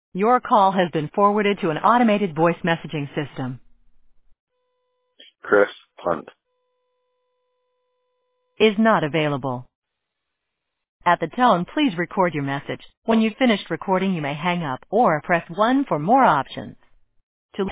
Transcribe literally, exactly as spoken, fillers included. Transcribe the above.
Your call has been forwarded to an automated voice messaging system. Chris Hunt. Is not available. At the tone, please record your message. When you've finished recording, you may hang up or press one for more options.